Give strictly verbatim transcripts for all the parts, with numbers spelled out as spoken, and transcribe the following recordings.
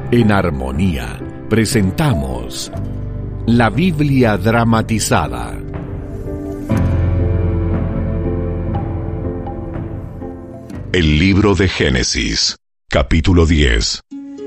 En Armonía presentamos la Biblia dramatizada. El libro de Génesis, capítulo diez.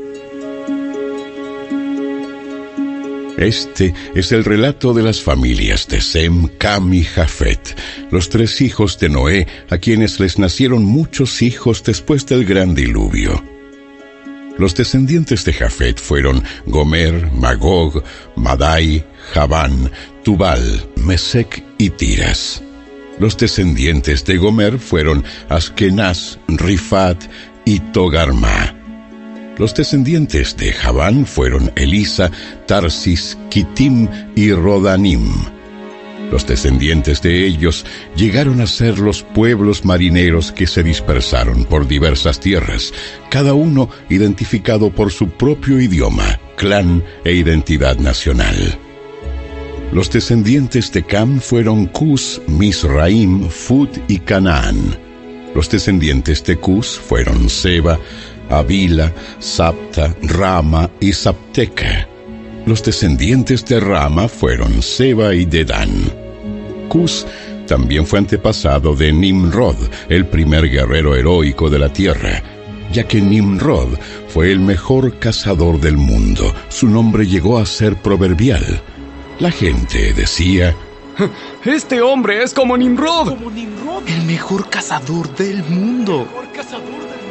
Este es el relato de las familias de Sem, Cam y Jafet, los tres hijos de Noé, a quienes les nacieron muchos hijos después del gran diluvio. Los descendientes de Jafet fueron Gomer, Magog, Madai, Javán, Tubal, Mesec y Tiras. Los descendientes de Gomer fueron Askenaz, Rifat y Togarma. Los descendientes de Javán fueron Elisa, Tarsis, Kitim y Rodanim. Los descendientes de ellos llegaron a ser los pueblos marineros que se dispersaron por diversas tierras, cada uno identificado por su propio idioma, clan e identidad nacional. Los descendientes de Cam fueron Cus, Misraim, Fut y Canaán. Los descendientes de Cus fueron Seba, Avila, Sapta, Rama y Sapteca. Los descendientes de Rama fueron Seba y Dedán. Cus también fue antepasado de Nimrod, el primer guerrero heroico de la tierra, ya que Nimrod fue el mejor cazador del mundo. Su nombre llegó a ser proverbial. La gente decía: ¡Este hombre es como Nimrod! Como Nimrod, el mejor cazador del mundo. El mejor cazador del mundo.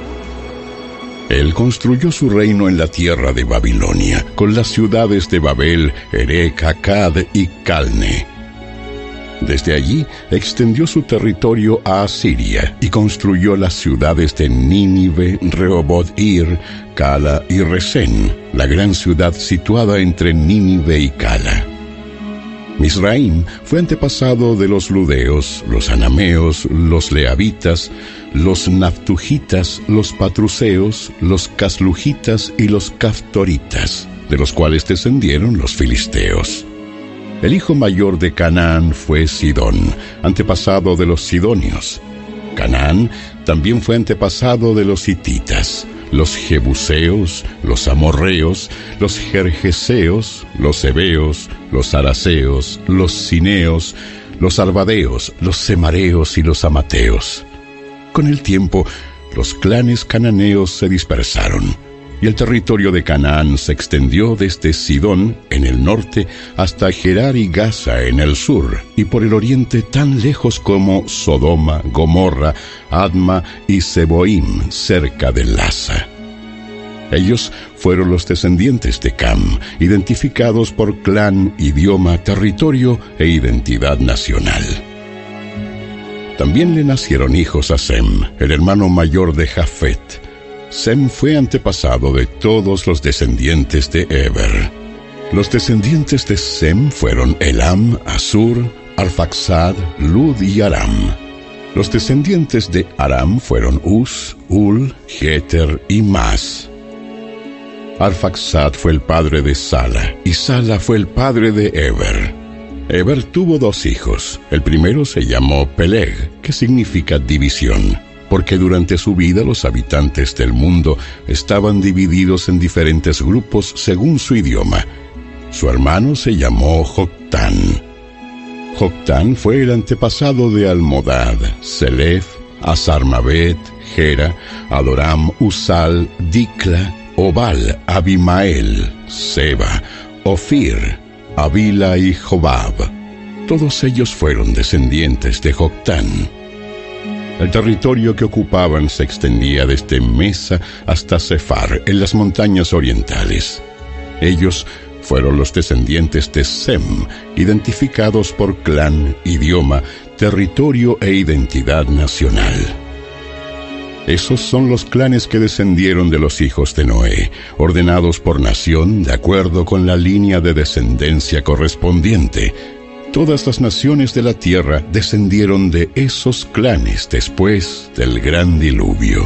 Él construyó su reino en la tierra de Babilonia, con las ciudades de Babel, Erec, Akkad y Calne. Desde allí extendió su territorio a Asiria y construyó las ciudades de Nínive, Rehoboth-ir, Cala y Resén, la gran ciudad situada entre Nínive y Cala. Misraim fue antepasado de los ludeos, los anameos, los leavitas, los naftujitas, los patruseos, los caslujitas y los caftoritas, de los cuales descendieron los filisteos. El hijo mayor de Canaán fue Sidón, antepasado de los sidonios. Canaán también fue antepasado de los hititas, los jebuseos, los amorreos, los gergeseos, los heveos, los araseos, los cineos, los arvadeos, los semareos y los amateos. Con el tiempo, los clanes cananeos se dispersaron, y el territorio de Canaán se extendió desde Sidón, en el norte, hasta Gerar y Gaza, en el sur, y por el oriente tan lejos como Sodoma, Gomorra, Adma y Seboim, cerca de Lasa. Ellos fueron los descendientes de Cam, identificados por clan, idioma, territorio e identidad nacional. También le nacieron hijos a Sem, el hermano mayor de Jafet. Sem fue antepasado de todos los descendientes de Eber. Los descendientes de Sem fueron Elam, Asur, Arfaxad, Lud y Aram. Los descendientes de Aram fueron Uz, Ul, Jeter y Mas. Arfaxad fue el padre de Sala, y Sala fue el padre de Eber. Eber tuvo dos hijos. El primero se llamó Peleg, que significa división, porque durante su vida los habitantes del mundo estaban divididos en diferentes grupos según su idioma. Su hermano se llamó Joctán. Joctán fue el antepasado de Almodad, Selef, Asarmabet, Gera, Adoram, Usal, Dicla, Obal, Abimael, Seba, Ofir, Avila y Jobab. Todos ellos fueron descendientes de Joctán. El territorio que ocupaban se extendía desde Mesa hasta Sefar, en las montañas orientales. Ellos fueron los descendientes de Sem, identificados por clan, idioma, territorio e identidad nacional. Esos son los clanes que descendieron de los hijos de Noé, ordenados por nación de acuerdo con la línea de descendencia correspondiente. Todas las naciones de la tierra descendieron de esos clanes después del gran diluvio.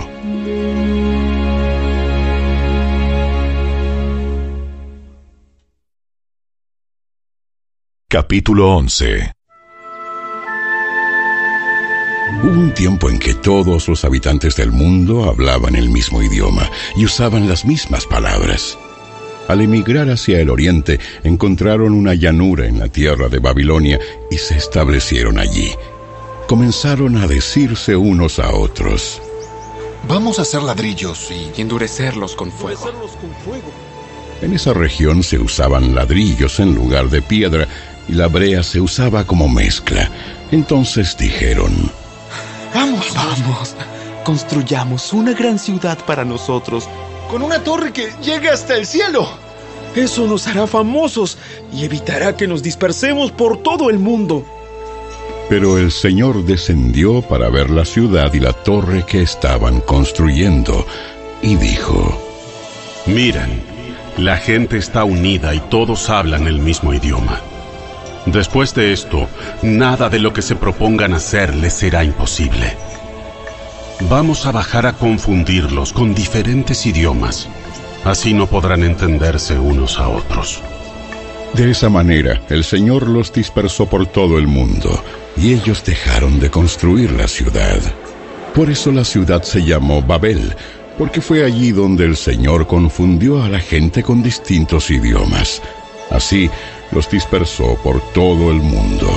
Capítulo once. Hubo un tiempo en que todos los habitantes del mundo hablaban el mismo idioma y usaban las mismas palabras. Al emigrar hacia el oriente, encontraron una llanura en la tierra de Babilonia y se establecieron allí. Comenzaron a decirse unos a otros: vamos a hacer ladrillos y... y endurecerlos con fuego. En esa región se usaban ladrillos en lugar de piedra y la brea se usaba como mezcla. Entonces dijeron: Vamos, Vamos, construyamos una gran ciudad para nosotros. con una torre que llegue hasta el cielo. Eso nos hará famosos y evitará que nos dispersemos por todo el mundo. Pero el Señor descendió para ver la ciudad y la torre que estaban construyendo, y dijo: Miren, la gente está unida y todos hablan el mismo idioma. Después de esto, nada de lo que se propongan hacer les será imposible. Vamos a bajar a confundirlos con diferentes idiomas. Así no podrán entenderse unos a otros. De esa manera, el Señor los dispersó por todo el mundo, y ellos dejaron de construir la ciudad. Por eso la ciudad se llamó Babel, porque fue allí donde el Señor confundió a la gente con distintos idiomas. Así, los dispersó por todo el mundo.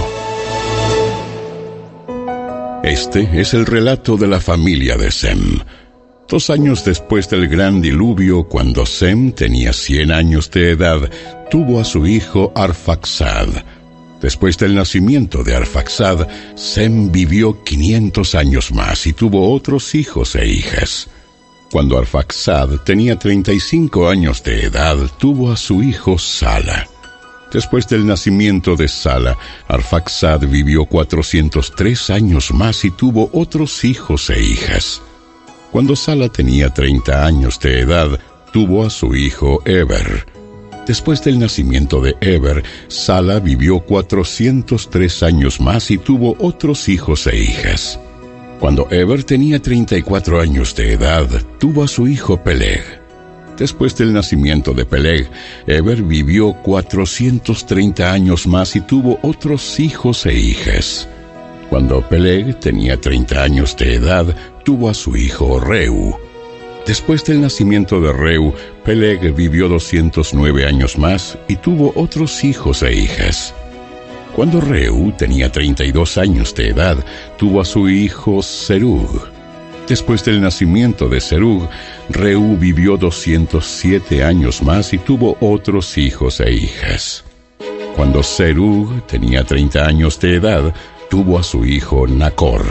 Este es el relato de la familia de Sem. Dos años después del gran diluvio, cuando Sem tenía cien años de edad, tuvo a su hijo Arfaxad. Después del nacimiento de Arfaxad, Sem vivió quinientos años más y tuvo otros hijos e hijas. Cuando Arfaxad tenía treinta y cinco años de edad, tuvo a su hijo Sala. Después del nacimiento de Sala, Arfaxad vivió cuatrocientos tres años más y tuvo otros hijos e hijas. Cuando Sala tenía treinta años de edad, tuvo a su hijo Eber. Después del nacimiento de Eber, Sala vivió cuatrocientos tres años más y tuvo otros hijos e hijas. Cuando Eber tenía treinta y cuatro años de edad, tuvo a su hijo Peleg. Después del nacimiento de Peleg, Eber vivió cuatrocientos treinta años más y tuvo otros hijos e hijas. Cuando Peleg tenía treinta años de edad, tuvo a su hijo Reu. Después del nacimiento de Reu, Peleg vivió doscientos nueve años más y tuvo otros hijos e hijas. Cuando Reu tenía treinta y dos años de edad, tuvo a su hijo Serug. Después del nacimiento de Serug, Reu vivió doscientos siete años más y tuvo otros hijos e hijas. Cuando Serug tenía treinta años de edad, tuvo a su hijo Nacor.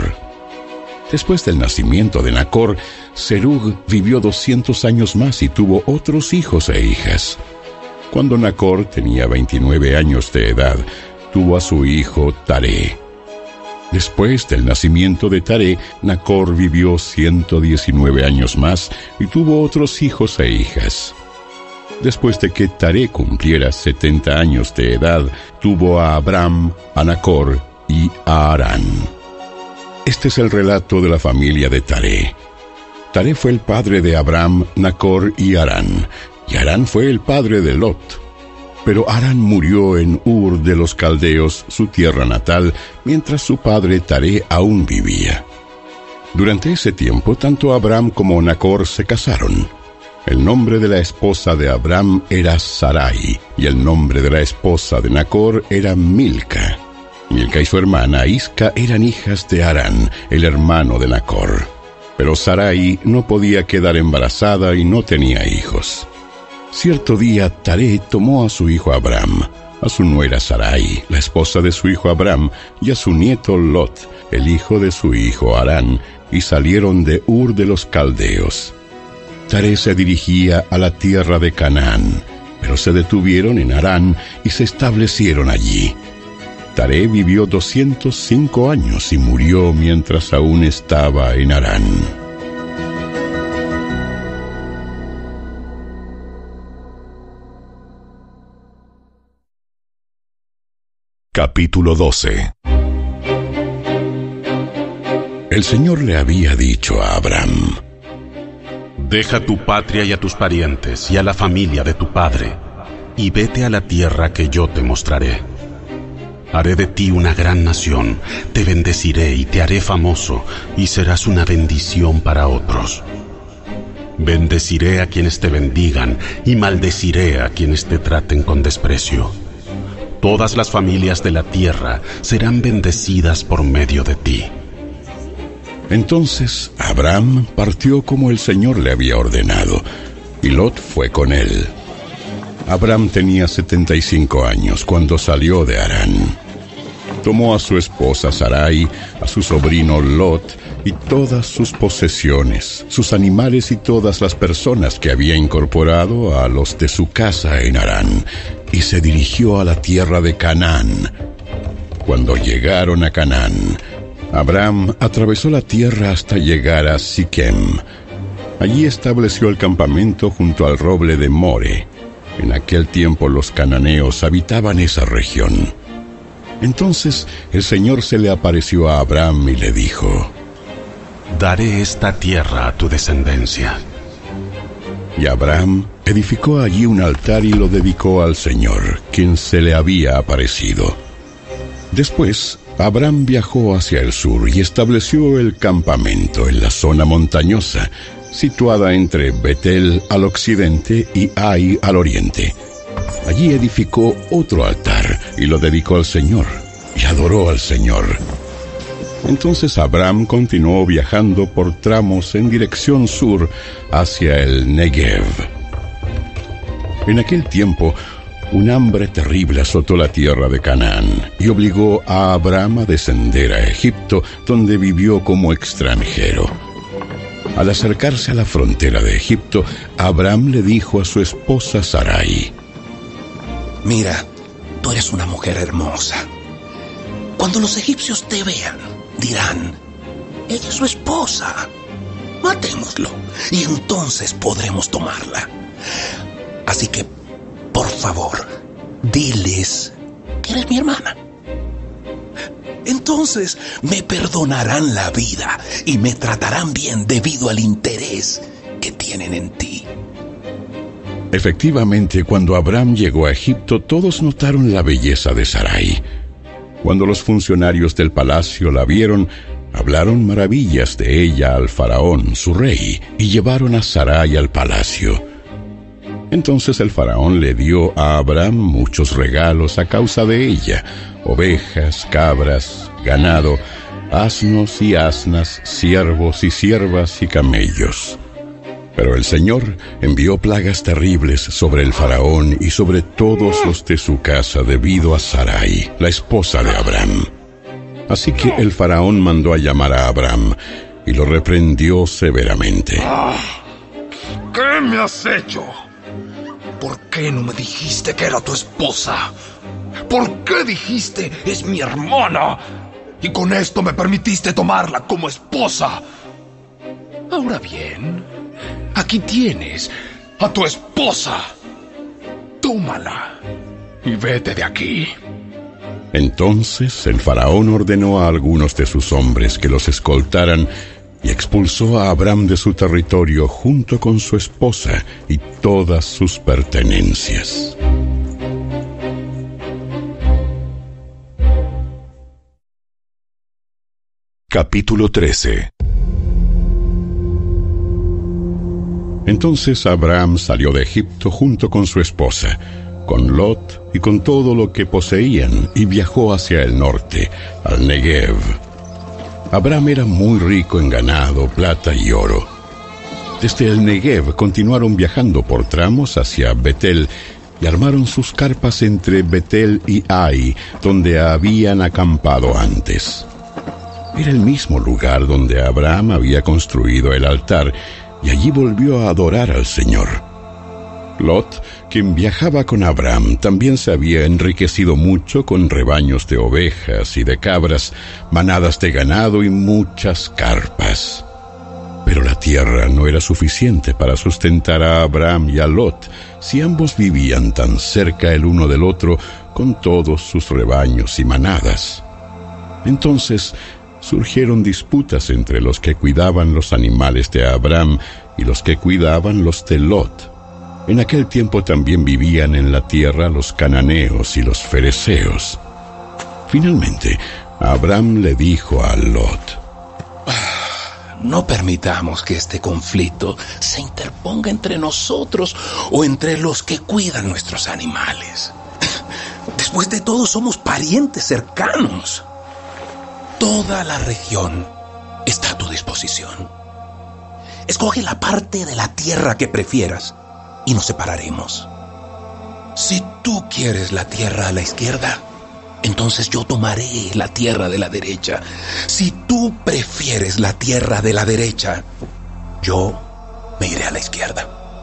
Después del nacimiento de Nacor, Serug vivió doscientos años más y tuvo otros hijos e hijas. Cuando Nacor tenía veintinueve años de edad, tuvo a su hijo Taré. Después del nacimiento de Taré, Nacor vivió ciento diecinueve años más y tuvo otros hijos e hijas. Después de que Taré cumpliera setenta años de edad, tuvo a Abram, a Nacor y a Harán. Este es el relato de la familia de Taré. Taré fue el padre de Abram, Nacor y Harán, y Harán fue el padre de Lot. Pero Harán murió en Ur de los Caldeos, su tierra natal, mientras su padre Taré aún vivía. Durante ese tiempo, tanto Abram como Nacor se casaron. El nombre de la esposa de Abram era Sarai, y el nombre de la esposa de Nacor era Milca. Milca y su hermana Isca eran hijas de Harán, el hermano de Nacor. Pero Sarai no podía quedar embarazada y no tenía hijos. Cierto día, Taré tomó a su hijo Abram, a su nuera Sarai, la esposa de su hijo Abram, y a su nieto Lot, el hijo de su hijo Harán, y salieron de Ur de los Caldeos. Taré se dirigía a la tierra de Canaán, pero se detuvieron en Harán y se establecieron allí. Taré vivió doscientos cinco años y murió mientras aún estaba en Harán. Capítulo doce. El Señor le había dicho a Abram: Deja tu patria y a tus parientes y a la familia de tu padre, y vete a la tierra que yo te mostraré. Haré de ti una gran nación, te bendeciré y te haré famoso, y serás una bendición para otros. Bendeciré a quienes te bendigan y maldeciré a quienes te traten con desprecio. Todas las familias de la tierra serán bendecidas por medio de ti. Entonces Abram partió como el Señor le había ordenado, y Lot fue con él. Abram tenía setenta y cinco años cuando salió de Harán. Tomó a su esposa Sarai, a su sobrino Lot y todas sus posesiones, sus animales y todas las personas que había incorporado a los de su casa en Harán, y se dirigió a la tierra de Canaán. Cuando llegaron a Canaán, Abram atravesó la tierra hasta llegar a Siquem. Allí estableció el campamento junto al roble de More. En aquel tiempo los cananeos habitaban esa región. Entonces el Señor se le apareció a Abram y le dijo: Daré esta tierra a tu descendencia. Y Abram edificó allí un altar y lo dedicó al Señor, quien se le había aparecido. Después, Abram viajó hacia el sur y estableció el campamento en la zona montañosa, situada entre Betel al occidente y Ai al oriente. Allí edificó otro altar y lo dedicó al Señor, y adoró al Señor. Entonces Abram continuó viajando por tramos en dirección sur hacia el Negev. En aquel tiempo, un hambre terrible azotó la tierra de Canaán y obligó a Abram a descender a Egipto, donde vivió como extranjero. Al acercarse a la frontera de Egipto, Abram le dijo a su esposa Sarai: Mira, tú eres una mujer hermosa. Cuando los egipcios te vean, dirán: ella es su esposa. Matémoslo y entonces podremos tomarla. Así que, por favor, diles que eres mi hermana. Entonces me perdonarán la vida y me tratarán bien debido al interés que tienen en ti. Efectivamente, cuando Abram llegó a Egipto, todos notaron la belleza de Sarai. Cuando los funcionarios del palacio la vieron, hablaron maravillas de ella al faraón, su rey, y llevaron a Sarai al palacio. Entonces el faraón le dio a Abram muchos regalos a causa de ella: ovejas, cabras, ganado, asnos y asnas, siervos y siervas y camellos. Pero el Señor envió plagas terribles sobre el faraón y sobre todos los de su casa debido a Sarai, la esposa de Abram. Así que el faraón mandó a llamar a Abram y lo reprendió severamente. ¿Qué me has hecho? ¿Por qué no me dijiste que era tu esposa? ¿Por qué dijiste es mi hermana? Y con esto me permitiste tomarla como esposa. Ahora bien, aquí tienes a tu esposa. Tómala y vete de aquí. Entonces el faraón ordenó a algunos de sus hombres que los escoltaran y expulsó a Abram de su territorio junto con su esposa y todas sus pertenencias. Capítulo trece. Entonces Abram salió de Egipto junto con su esposa, con Lot y con todo lo que poseían, y viajó hacia el norte, al Negev. Abram era muy rico en ganado, plata y oro. Desde el Negev continuaron viajando por tramos hacia Betel y armaron sus carpas entre Betel y Ai, donde habían acampado antes. Era el mismo lugar donde Abram había construido el altar, y allí volvió a adorar al Señor. Lot, quien viajaba con Abram, también se había enriquecido mucho con rebaños de ovejas y de cabras, manadas de ganado y muchas carpas. Pero la tierra no era suficiente para sustentar a Abram y a Lot, si ambos vivían tan cerca el uno del otro con todos sus rebaños y manadas. Entonces surgieron disputas entre los que cuidaban los animales de Abram y los que cuidaban los de Lot. En aquel tiempo también vivían en la tierra los cananeos y los fereceos. Finalmente, Abram le dijo a Lot: no permitamos que este conflicto se interponga entre nosotros o entre los que cuidan nuestros animales. Después de todo, somos parientes cercanos. Toda la región está a tu disposición. Escoge la parte de la tierra que prefieras y nos separaremos. Si tú quieres la tierra a la izquierda, entonces yo tomaré la tierra de la derecha. Si tú prefieres la tierra de la derecha, yo me iré a la izquierda.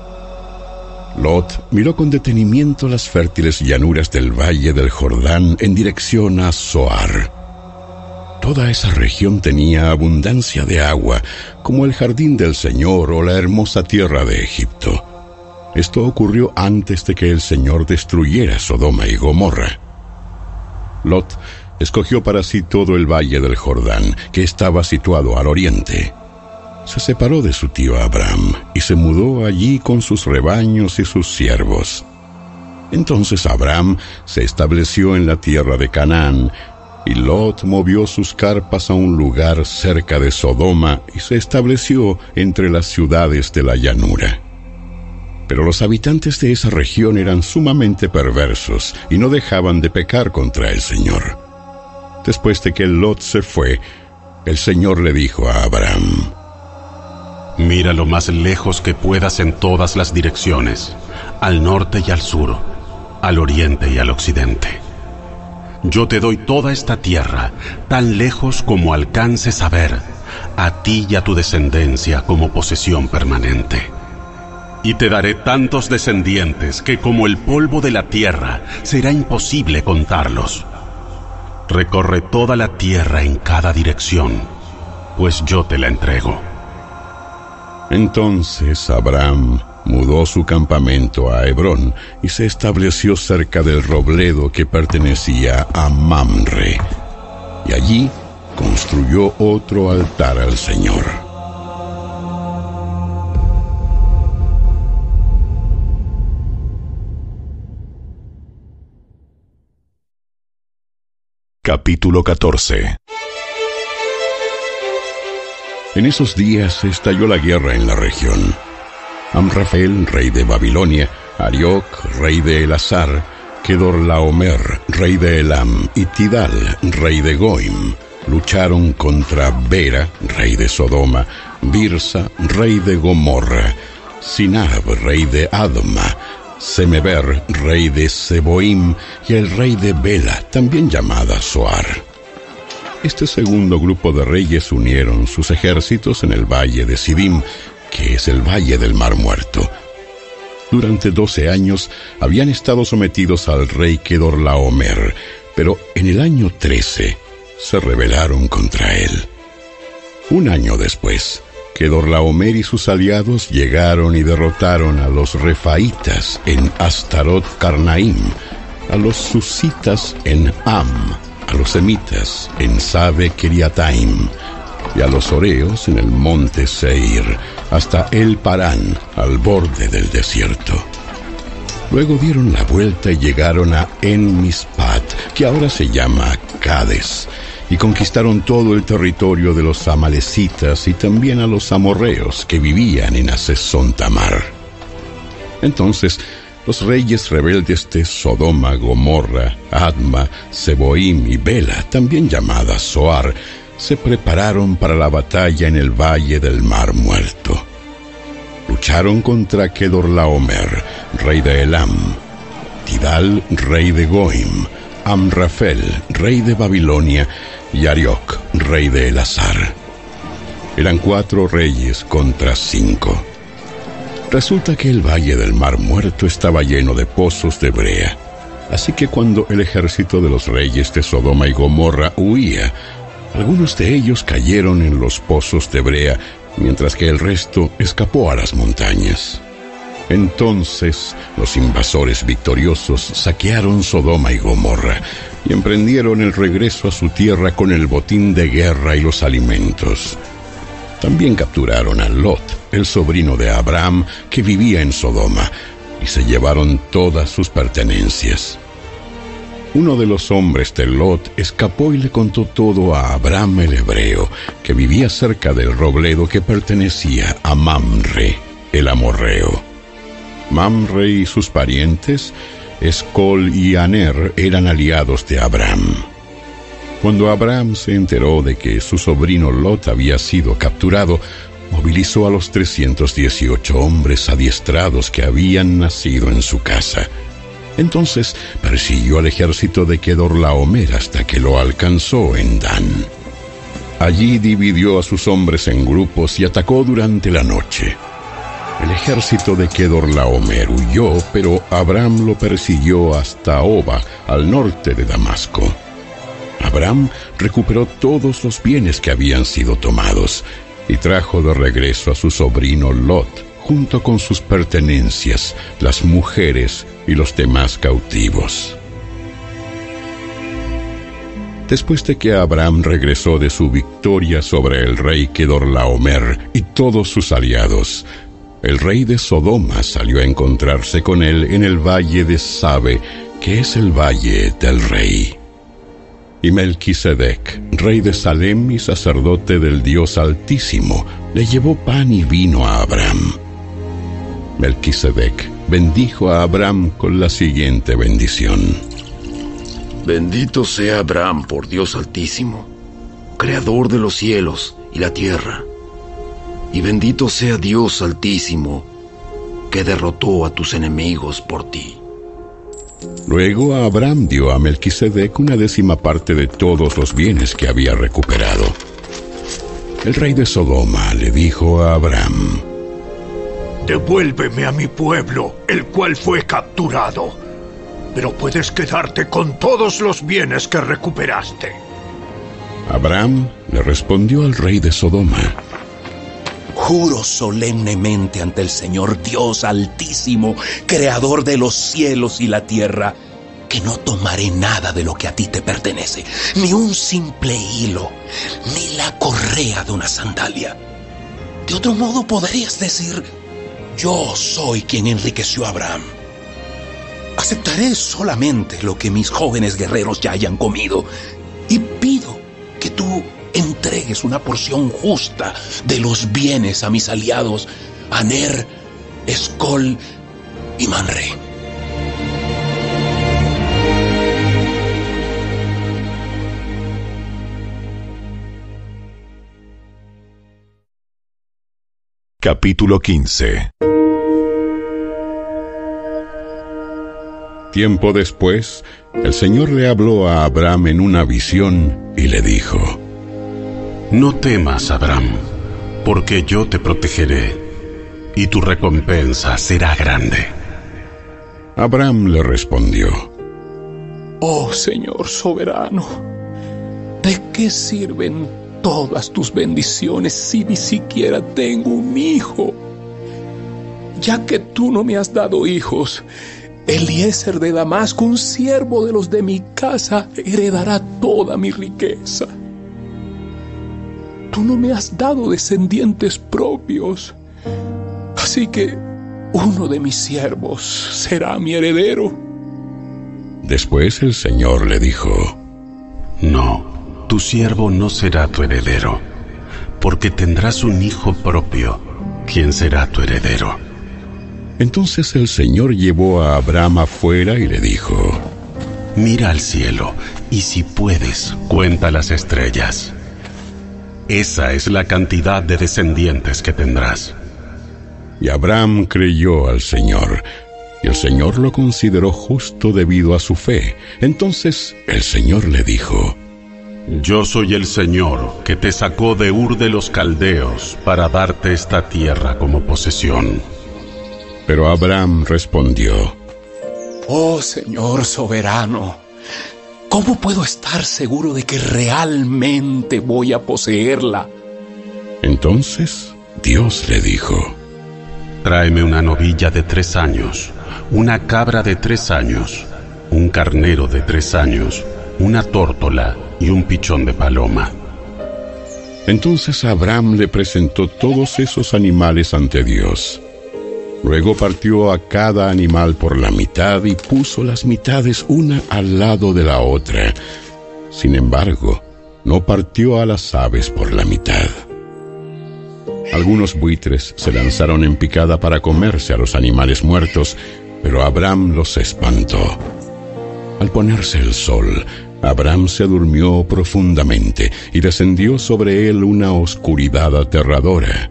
Lot miró con detenimiento las fértiles llanuras del valle del Jordán en dirección a Zoar. Toda esa región tenía abundancia de agua, como el jardín del Señor o la hermosa tierra de Egipto. Esto ocurrió antes de que el Señor destruyera Sodoma y Gomorra. Lot escogió para sí todo el valle del Jordán, que estaba situado al oriente. Se separó de su tío Abram y se mudó allí con sus rebaños y sus siervos. Entonces Abram se estableció en la tierra de Canaán, y Lot movió sus carpas a un lugar cerca de Sodoma y se estableció entre las ciudades de la llanura. Pero los habitantes de esa región eran sumamente perversos y no dejaban de pecar contra el Señor. Después de que Lot se fue, el Señor le dijo a Abram: Mira lo más lejos que puedas en todas las direcciones, al norte y al sur, al oriente y al occidente. Yo te doy toda esta tierra, tan lejos como alcances a ver, a ti y a tu descendencia como posesión permanente. Y te daré tantos descendientes que como el polvo de la tierra será imposible contarlos. Recorre toda la tierra en cada dirección, pues yo te la entrego. Entonces Abram mudó su campamento a Hebrón y se estableció cerca del robledo que pertenecía a Mamre, y allí construyó otro altar al Señor. Capítulo catorce. En esos días estalló la guerra en la región. Amrafel, rey de Babilonia, Arioc, rey de Elasar, Kedorlaomer, rey de Elam, y Tidal, rey de Goim, lucharon contra Bera, rey de Sodoma, Birsa, rey de Gomorra, Sinab, rey de Adma, Semeber, rey de Seboim, y el rey de Bela, también llamada Zoar. Este segundo grupo de reyes unieron sus ejércitos en el valle de Sidim, que es el valle del Mar Muerto. Durante doce años habían estado sometidos al rey Kedorlaomer, pero en el año trece se rebelaron contra él. Un año después, Kedorlaomer y sus aliados llegaron y derrotaron a los refaitas en Astarot Carnaim, a los susitas en Am, a los semitas en Sabe Kiriataim, y a los oreos en el monte Seir, hasta el Parán, al borde del desierto. Luego dieron la vuelta y llegaron a En Mispat, que ahora se llama Cades, y conquistaron todo el territorio de los amalecitas y también a los amorreos que vivían en Hasezón Tamar. Entonces los reyes rebeldes de Sodoma, Gomorra, Adma, Seboim y Bela, también llamada Zoar, se prepararon para la batalla en el valle del Mar Muerto. Lucharon contra Kedorlaomer, rey de Elam, Tidal, rey de Goim, Amrafel, rey de Babilonia, y Arioc, rey de Elasar. Eran cuatro reyes contra cinco. Resulta que el valle del Mar Muerto estaba lleno de pozos de brea. Así que cuando el ejército de los reyes de Sodoma y Gomorra huía, algunos de ellos cayeron en los pozos de brea, mientras que el resto escapó a las montañas. Entonces los invasores victoriosos saquearon Sodoma y Gomorra y emprendieron el regreso a su tierra con el botín de guerra y los alimentos. También capturaron a Lot, el sobrino de Abram, que vivía en Sodoma, y se llevaron todas sus pertenencias. uno de los hombres de Lot escapó y le contó todo a Abram el hebreo, que vivía cerca del robledo que pertenecía a Mamre, el amorreo. Mamre y sus parientes, Escol y Aner, eran aliados de Abram. Cuando Abram se enteró de que su sobrino Lot había sido capturado, movilizó a los trescientos dieciocho hombres adiestrados que habían nacido en su casa. Entonces persiguió al ejército de Kedorlaomer hasta que lo alcanzó en Dan. Allí dividió a sus hombres en grupos y atacó durante la noche. El ejército de Kedorlaomer huyó, pero Abram lo persiguió hasta Oba, al norte de Damasco. Abram recuperó todos los bienes que habían sido tomados y trajo de regreso a su sobrino Lot, junto con sus pertenencias, las mujeres y los demás cautivos. Después de que Abram regresó de su victoria sobre el rey Kedorlaomer y todos sus aliados, el rey de Sodoma salió a encontrarse con él en el valle de Sabe, que es el valle del rey. Y Melquisedec, rey de Salem y sacerdote del Dios Altísimo, le llevó pan y vino a Abram. Melquisedec bendijo a Abram con la siguiente bendición: Bendito sea Abram por Dios Altísimo, creador de los cielos y la tierra. Y bendito sea Dios Altísimo, que derrotó a tus enemigos por ti. Luego Abram dio a Melquisedec una décima parte de todos los bienes que había recuperado. El rey de Sodoma le dijo a Abram: Devuélveme a mi pueblo, el cual fue capturado, pero puedes quedarte con todos los bienes que recuperaste. Abram le respondió al rey de Sodoma: Juro solemnemente ante el Señor Dios Altísimo, creador de los cielos y la tierra, que no tomaré nada de lo que a ti te pertenece, ni un simple hilo, ni la correa de una sandalia. De otro modo podrías decir: yo soy quien enriqueció a Abram. Aceptaré solamente lo que mis jóvenes guerreros ya hayan comido, y pido que tú entregues una porción justa de los bienes a mis aliados, Aner, Escol y Manre. Capítulo quince. Tiempo después, el Señor le habló a Abram en una visión y le dijo: No temas, Abram, porque yo te protegeré, y tu recompensa será grande. Abram le respondió: Oh Señor soberano, ¿de qué sirven todas tus bendiciones si ni siquiera tengo un hijo? Ya que tú no me has dado hijos, Eliezer de Damasco, un siervo de los de mi casa, heredará toda mi riqueza. Tú no me has dado descendientes propios, así que uno de mis siervos será mi heredero. Después el Señor le dijo: No, tu siervo no será tu heredero, porque tendrás un hijo propio, quien será tu heredero. Entonces el Señor llevó a Abram afuera y le dijo: Mira al cielo, y si puedes, cuenta las estrellas. Esa es la cantidad de descendientes que tendrás. Y Abram creyó al Señor, y el Señor lo consideró justo debido a su fe. Entonces el Señor le dijo: Yo soy el Señor que te sacó de Ur de los Caldeos para darte esta tierra como posesión. Pero Abram respondió: Oh Señor soberano, ¿cómo puedo estar seguro de que realmente voy a poseerla? Entonces Dios le dijo: Tráeme una novilla de tres años, una cabra de tres años, un carnero de tres años, una tórtola y un pichón de paloma. Entonces Abram le presentó todos esos animales ante Dios. Luego partió a cada animal por la mitad y puso las mitades una al lado de la otra. Sin embargo, no partió a las aves por la mitad. Algunos buitres se lanzaron en picada para comerse a los animales muertos, pero Abram los espantó. Al ponerse el sol, Abram se durmió profundamente y descendió sobre él una oscuridad aterradora.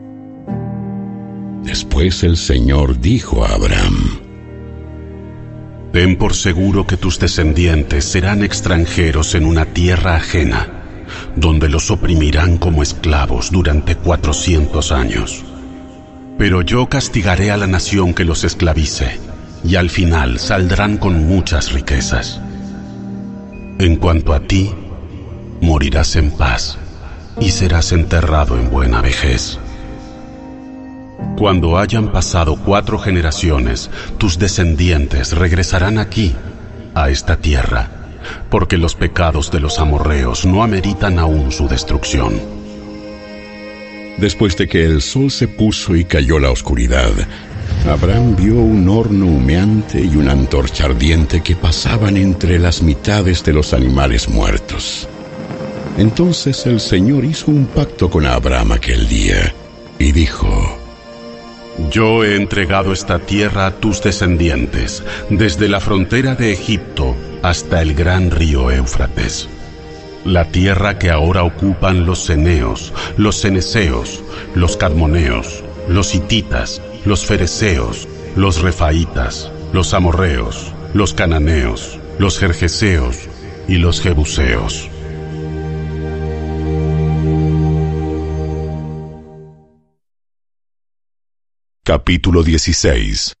Después el Señor dijo a Abram: Ten por seguro que tus descendientes serán extranjeros en una tierra ajena, donde los oprimirán como esclavos durante cuatrocientos años. Pero yo castigaré a la nación que los esclavice, y al final saldrán con muchas riquezas. En cuanto a ti, morirás en paz, y serás enterrado en buena vejez. Cuando hayan pasado cuatro generaciones, tus descendientes regresarán aquí, a esta tierra, porque los pecados de los amorreos no ameritan aún su destrucción. Después de que el sol se puso y cayó la oscuridad, Abram vio un horno humeante y una antorcha ardiente que pasaban entre las mitades de los animales muertos. Entonces el Señor hizo un pacto con Abram aquel día y dijo: Yo he entregado esta tierra a tus descendientes, desde la frontera de Egipto hasta el gran río Éufrates. La tierra que ahora ocupan los ceneos, los ceneseos, los cadmoneos, los hititas, los fereceos, los refaitas, los amorreos, los cananeos, los gergeseos y los jebuseos. Capítulo dieciséis.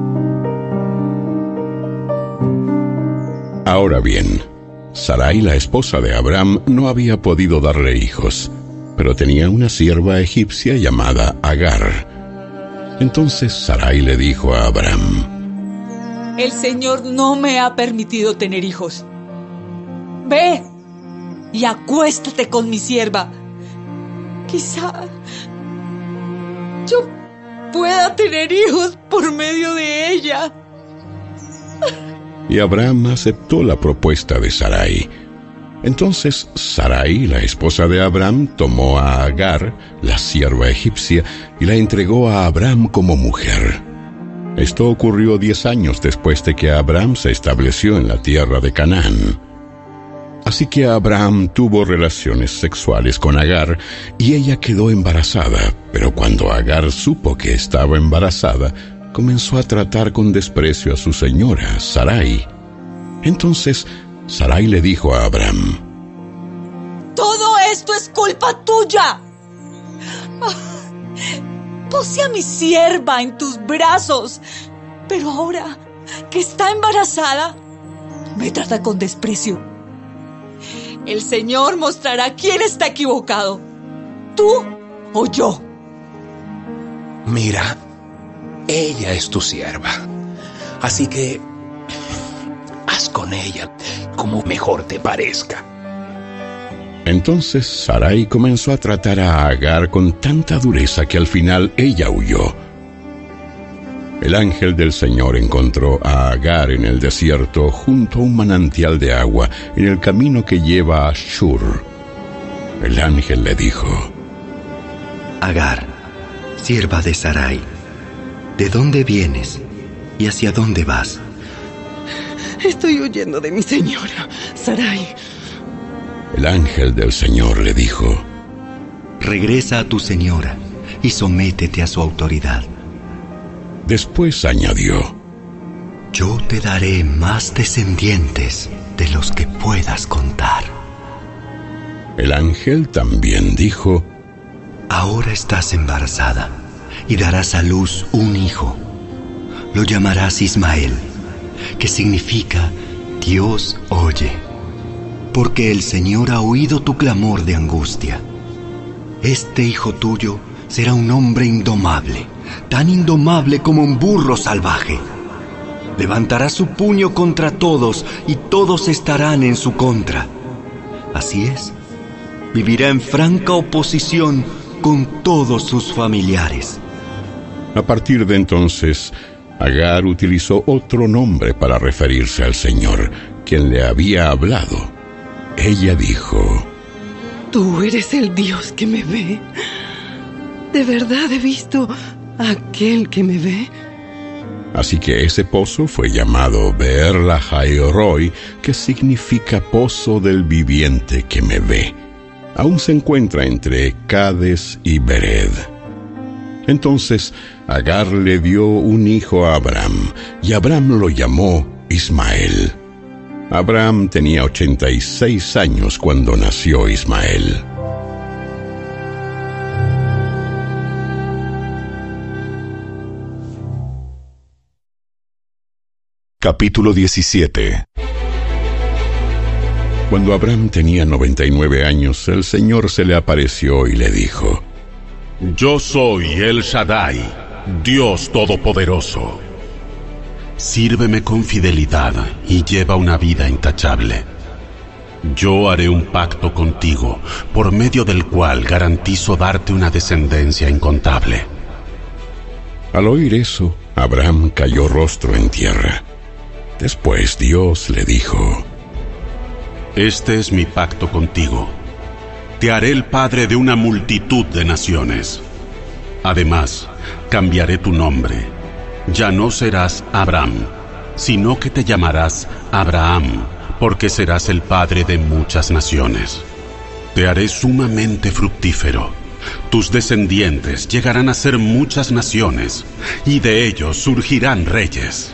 Ahora bien, Sarai, la esposa de Abram, no había podido darle hijos, pero tenía una sierva egipcia llamada Agar. Entonces Sarai le dijo a Abram: El Señor no me ha permitido tener hijos. Ve y acuéstate con mi sierva. Quizá yo pueda tener hijos por medio de ella. Y Abram aceptó la propuesta de Sarai. Entonces Sarai, la esposa de Abram, tomó a Agar, la sierva egipcia, y la entregó a Abram como mujer. Esto ocurrió diez años después de que Abram se estableció en la tierra de Canaán. Así que Abram tuvo relaciones sexuales con Agar, y ella quedó embarazada. Pero cuando Agar supo que estaba embarazada, comenzó a tratar con desprecio a su señora, Sarai. Entonces Sarai le dijo a Abram: Todo esto es culpa tuya. Puse a mi sierva en tus brazos, pero ahora que está embarazada, me trata con desprecio. El Señor mostrará quién está equivocado, tú o yo. Mira, ella es tu sierva, así que haz con ella como mejor te parezca. Entonces Sarai comenzó a tratar a Agar con tanta dureza que al final ella huyó. El ángel del Señor encontró a Agar en el desierto junto a un manantial de agua en el camino que lleva a Shur. El ángel le dijo: Agar, sierva de Sarai, ¿de dónde vienes y hacia dónde vas? Estoy huyendo de mi señora, Sarai. El ángel del Señor le dijo: Regresa a tu señora y sométete a su autoridad. Después añadió: Yo te daré más descendientes de los que puedas contar. El ángel también dijo: Ahora estás embarazada y darás a luz un hijo. Lo llamarás Ismael, que significa Dios oye, porque el Señor ha oído tu clamor de angustia. Este hijo tuyo será un hombre indomable, tan indomable como un burro salvaje. Levantará su puño contra todos y todos estarán en su contra. Así es, vivirá en franca oposición con todos sus familiares. A partir de entonces, Agar utilizó otro nombre para referirse al Señor, quien le había hablado. Ella dijo: Tú eres el Dios que me ve. ¿De verdad he visto a aquel que me ve? Así que ese pozo fue llamado Beer Lahai Roi, que significa pozo del viviente que me ve. Aún se encuentra entre Cades y Bered. Entonces Agar le dio un hijo a Abraham, y Abraham lo llamó Ismael. Abraham tenía ochenta y seis años cuando nació Ismael. Capítulo diecisiete. Cuando Abraham tenía noventa y nueve años, el Señor se le apareció y le dijo: Yo soy El Shaddai, Dios Todopoderoso. Sírveme con fidelidad y lleva una vida intachable. Yo haré un pacto contigo, por medio del cual garantizo darte una descendencia incontable. Al oír eso, Abraham cayó rostro en tierra. Después Dios le dijo: Este es mi pacto contigo. Te haré el padre de una multitud de naciones. Además, cambiaré tu nombre. Ya no serás Abram, sino que te llamarás Abraham, porque serás el padre de muchas naciones. Te haré sumamente fructífero. Tus descendientes llegarán a ser muchas naciones, y de ellos surgirán reyes.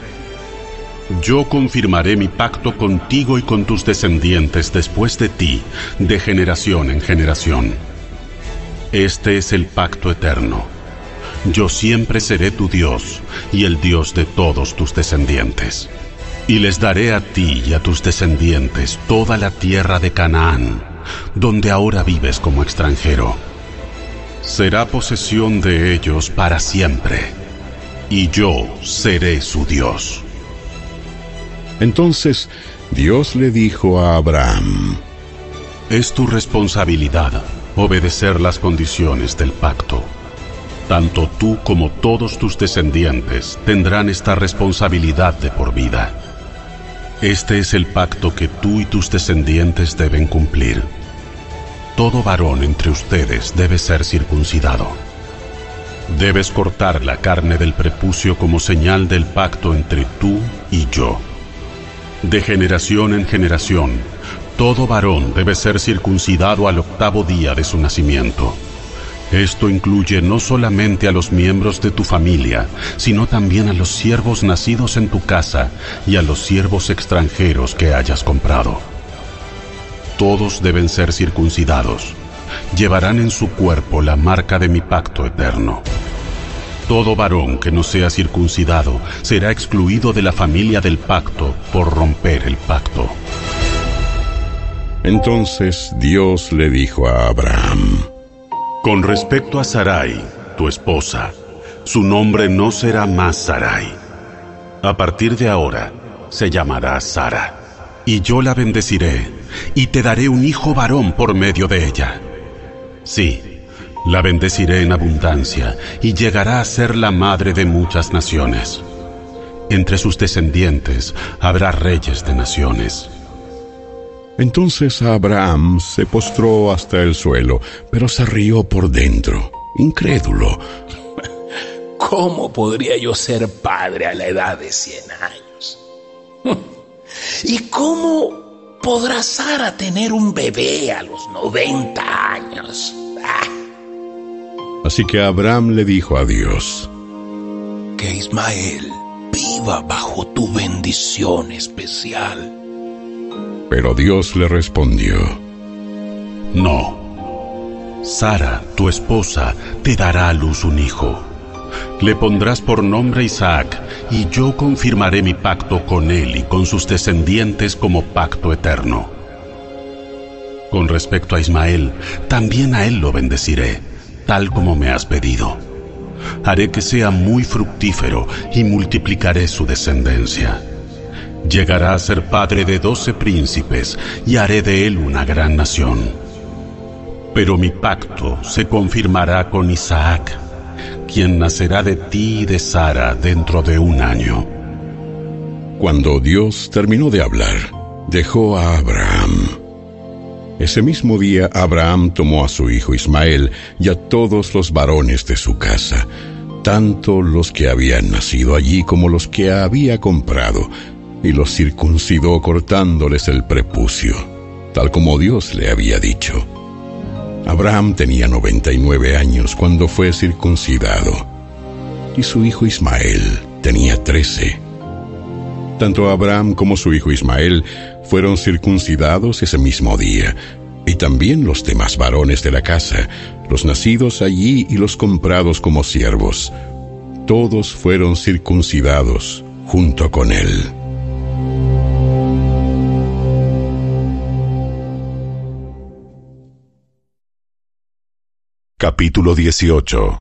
Yo confirmaré mi pacto contigo y con tus descendientes después de ti, de generación en generación. Este es el pacto eterno. Yo siempre seré tu Dios y el Dios de todos tus descendientes. Y les daré a ti y a tus descendientes toda la tierra de Canaán, donde ahora vives como extranjero. Será posesión de ellos para siempre, y yo seré su Dios. Entonces Dios le dijo a Abraham: Es tu responsabilidad obedecer las condiciones del pacto. Tanto tú como todos tus descendientes tendrán esta responsabilidad de por vida. Este es el pacto que tú y tus descendientes deben cumplir. Todo varón entre ustedes debe ser circuncidado. Debes cortar la carne del prepucio como señal del pacto entre tú y yo. De generación en generación, todo varón debe ser circuncidado al octavo día de su nacimiento. Esto incluye no solamente a los miembros de tu familia, sino también a los siervos nacidos en tu casa y a los siervos extranjeros que hayas comprado. Todos deben ser circuncidados. Llevarán en su cuerpo la marca de mi pacto eterno. Todo varón que no sea circuncidado será excluido de la familia del pacto por romper el pacto. Entonces Dios le dijo a Abraham: Con respecto a Sarai, tu esposa, su nombre no será más Sarai. A partir de ahora, se llamará Sara. Y yo la bendeciré, y te daré un hijo varón por medio de ella. Sí, la bendeciré en abundancia, y llegará a ser la madre de muchas naciones. Entre sus descendientes habrá reyes de naciones. Entonces Abraham se postró hasta el suelo, pero se rió por dentro, incrédulo. ¿Cómo podría yo ser padre a la edad de cien años? ¿Y cómo podrá Sara tener un bebé a los noventa años? Ah. Así que Abraham le dijo a Dios: Que Ismael viva bajo tu bendición especial. Pero Dios le respondió: No. Sara, tu esposa, te dará a luz un hijo. Le pondrás por nombre Isaac, y yo confirmaré mi pacto con él y con sus descendientes como pacto eterno. Con respecto a Ismael, también a él lo bendeciré, tal como me has pedido. Haré que sea muy fructífero y multiplicaré su descendencia. Llegará a ser padre de doce príncipes y haré de él una gran nación. Pero mi pacto se confirmará con Isaac. quien nacerá de ti y de Sara dentro de un año. Cuando Dios terminó de hablar, dejó a Abraham. Ese mismo día Abraham tomó a su hijo Ismael y a todos los varones de su casa, tanto los que habían nacido allí como los que había comprado, y los circuncidó cortándoles el prepucio, tal como Dios le había dicho. Abraham tenía noventa y nueve años cuando fue circuncidado, y su hijo Ismael tenía trece. Tanto Abraham como su hijo Ismael fueron circuncidados ese mismo día, y también los demás varones de la casa, los nacidos allí y los comprados como siervos. Todos fueron circuncidados junto con él. Capítulo dieciocho.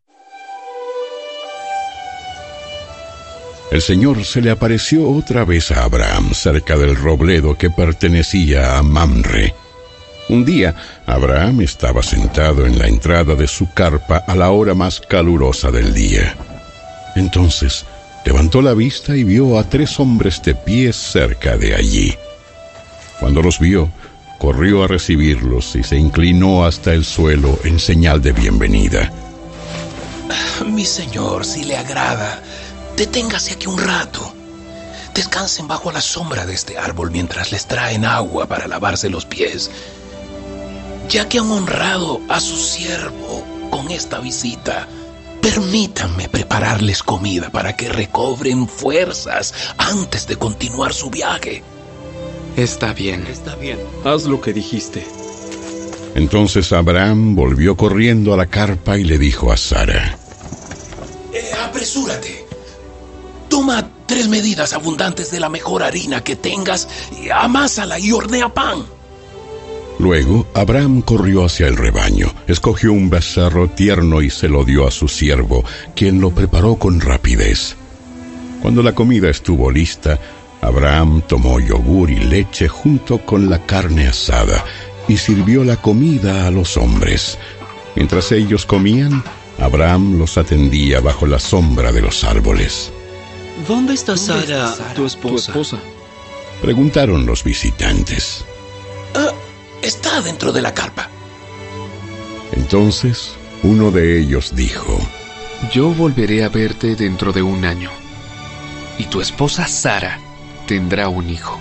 El Señor se le apareció otra vez a Abraham cerca del robledo que pertenecía a Mamre. Un día, Abraham estaba sentado en la entrada de su carpa a la hora más calurosa del día. Entonces, levantó la vista y vio a tres hombres de pie cerca de allí. Cuando los vio, corrió a recibirlos y se inclinó hasta el suelo en señal de bienvenida. Mi señor, si le agrada, deténgase aquí un rato. Descansen bajo la sombra de este árbol mientras les traen agua para lavarse los pies. Ya que han honrado a su siervo con esta visita, permítanme prepararles comida para que recobren fuerzas antes de continuar su viaje. Está bien, está bien. Haz lo que dijiste. Entonces Abraham volvió corriendo a la carpa y le dijo a Sara: eh, apresúrate. Toma tres medidas abundantes de la mejor harina que tengas, amásala y hornea pan. Luego Abraham corrió hacia el rebaño, escogió un becerro tierno y se lo dio a su siervo, quien lo preparó con rapidez. Cuando la comida estuvo lista, Abraham tomó yogur y leche junto con la carne asada y sirvió la comida a los hombres. Mientras ellos comían, Abraham los atendía bajo la sombra de los árboles. ¿Dónde está Sara, tu esposa? tu esposa? Preguntaron los visitantes. Uh, está dentro de la carpa. Entonces, uno de ellos dijo: Yo volveré a verte dentro de un año, y tu esposa Sara tendrá un hijo.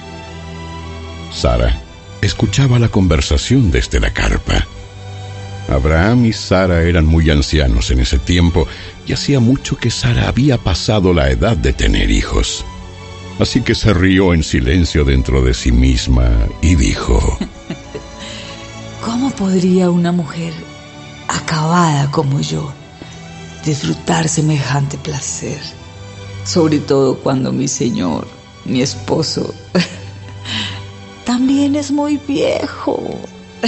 Sara escuchaba la conversación desde la carpa. Abraham y Sara eran muy ancianos en ese tiempo y hacía mucho que Sara había pasado la edad de tener hijos. Así que se rió en silencio dentro de sí misma y dijo: ¿Cómo podría una mujer acabada como yo disfrutar semejante placer? Sobre todo cuando mi señor, mi esposo, también es muy viejo.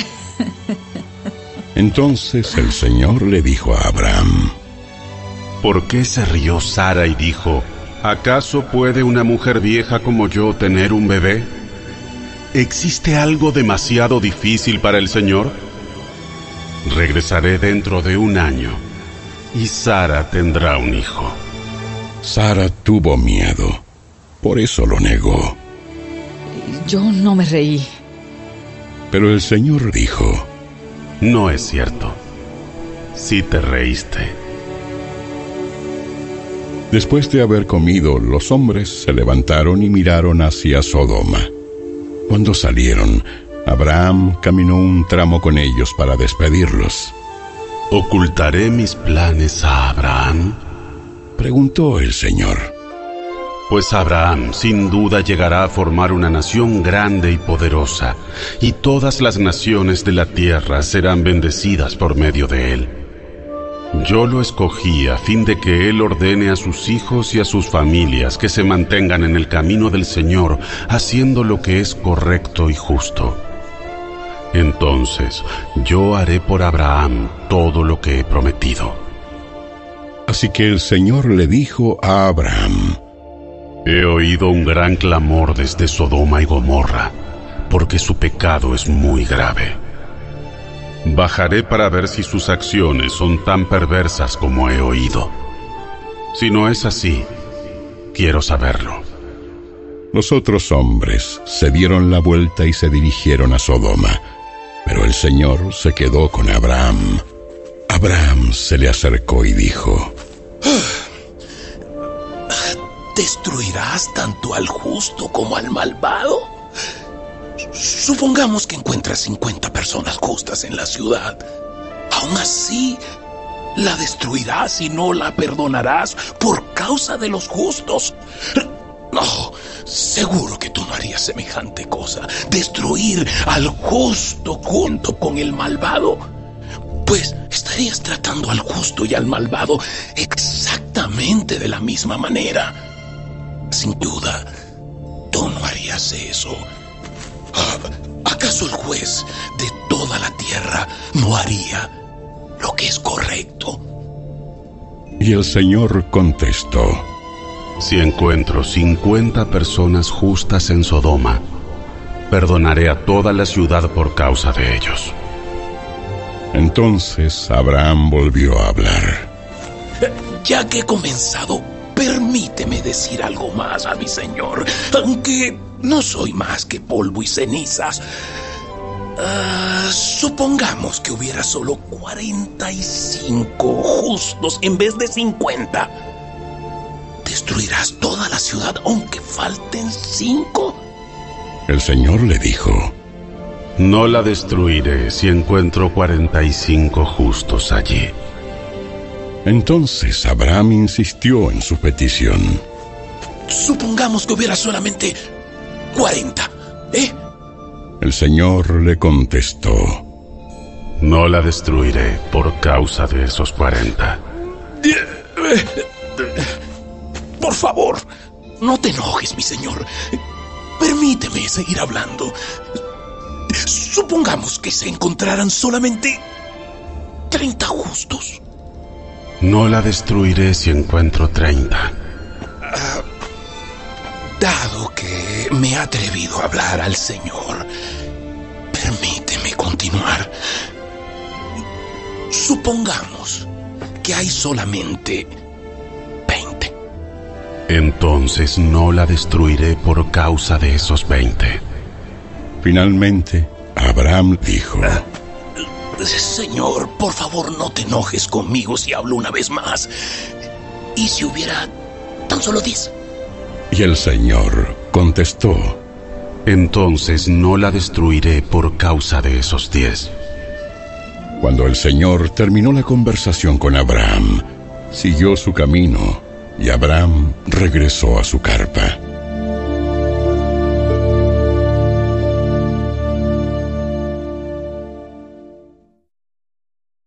Entonces el Señor le dijo a Abraham: ¿Por qué se rió Sara y dijo: ¿acaso puede una mujer vieja como yo tener un bebé? ¿Existe algo demasiado difícil para el Señor? Regresaré dentro de un año y Sara tendrá un hijo. Sara tuvo miedo, por eso lo negó. Yo no me reí. Pero el Señor dijo: No es cierto. Sí te reíste. Después de haber comido, los hombres se levantaron y miraron hacia Sodoma. Cuando salieron, Abraham caminó un tramo con ellos para despedirlos. ¿Ocultaré mis planes a Abraham?, preguntó el Señor. Pues Abraham sin duda llegará a formar una nación grande y poderosa, y todas las naciones de la tierra serán bendecidas por medio de él. Yo lo escogí a fin de que él ordene a sus hijos y a sus familias que se mantengan en el camino del Señor, haciendo lo que es correcto y justo. Entonces yo haré por Abraham todo lo que he prometido. Así que el Señor le dijo a Abraham: He oído un gran clamor desde Sodoma y Gomorra, porque su pecado es muy grave. Bajaré para ver si sus acciones son tan perversas como he oído. Si no es así, quiero saberlo. Los otros hombres se dieron la vuelta y se dirigieron a Sodoma, pero el Señor se quedó con Abraham. Abraham se le acercó y dijo: ¿destruirás tanto al justo como al malvado? Supongamos que encuentras cincuenta personas justas en la ciudad. Aún así, ¿la destruirás y no la perdonarás por causa de los justos? No, seguro que tú no harías semejante cosa. Destruir al justo junto con el malvado. Pues estarías tratando al justo y al malvado exactamente de la misma manera. Sin duda, tú no harías eso. ¿Acaso el juez de toda la tierra no haría lo que es correcto? Y el Señor contestó: si encuentro cincuenta personas justas en Sodoma, perdonaré a toda la ciudad por causa de ellos. Entonces Abraham volvió a hablar. Ya que he comenzado, permíteme decir algo más a mi señor, aunque no soy más que polvo y cenizas. Uh, supongamos que hubiera solo cuarenta y cinco justos en vez de cincuenta. ¿Destruirás toda la ciudad aunque falten cinco? El Señor le dijo: no la destruiré si encuentro cuarenta y cinco justos allí. Entonces Abraham insistió en su petición. Supongamos que hubiera solamente cuarenta, ¿eh? El Señor le contestó: no la destruiré por causa de esos cuarenta. Por favor, no te enojes, mi señor. Permíteme seguir hablando. Supongamos que se encontraran solamente treinta justos. No la destruiré si encuentro treinta. Uh, dado que me he atrevido a hablar al Señor, permíteme continuar. Supongamos que hay solamente veinte. Entonces no la destruiré por causa de esos veinte. Finalmente, Abraham dijo: uh, Señor, por favor, no te enojes conmigo si hablo una vez más. ¿Y si hubiera tan solo diez? Y el Señor contestó: entonces no la destruiré por causa de esos diez. Cuando el Señor terminó la conversación con Abraham, siguió su camino y Abraham regresó a su carpa.